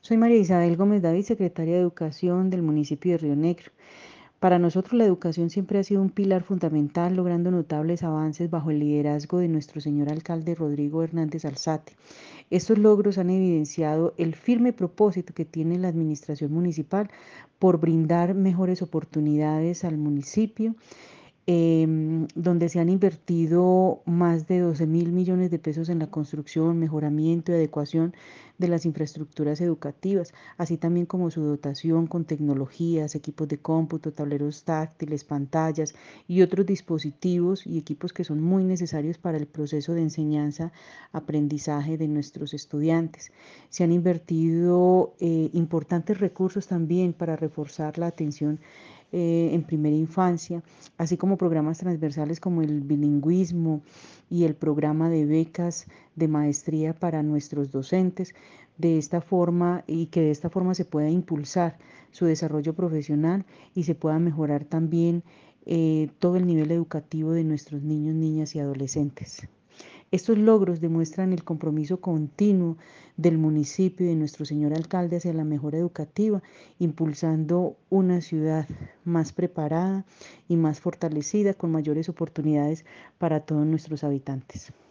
Soy María Isabel Gómez David, secretaria de Educación del municipio de Río Negro. Para nosotros la educación siempre ha sido un pilar fundamental, logrando notables avances bajo el liderazgo de nuestro señor alcalde Rodrigo Hernández Alzate. Estos logros han evidenciado el firme propósito que tiene la administración municipal por brindar mejores oportunidades al municipio, donde se han invertido más de 12.000 millones de pesos en la construcción, mejoramiento y adecuación de las infraestructuras educativas, así también como su dotación con tecnologías, equipos de cómputo, tableros táctiles, pantallas y otros dispositivos y equipos que son muy necesarios para el proceso de enseñanza-aprendizaje de nuestros estudiantes. Se han invertido importantes recursos también para reforzar la atención en primera infancia, así como programas transversales como el bilingüismo y el programa de becas de maestría para nuestros docentes, de esta forma y que de esta forma se pueda impulsar su desarrollo profesional y se pueda mejorar también todo el nivel educativo de nuestros niños, niñas y adolescentes. Estos logros demuestran el compromiso continuo del municipio y de nuestro señor alcalde hacia la mejora educativa, impulsando una ciudad más preparada y más fortalecida, con mayores oportunidades para todos nuestros habitantes.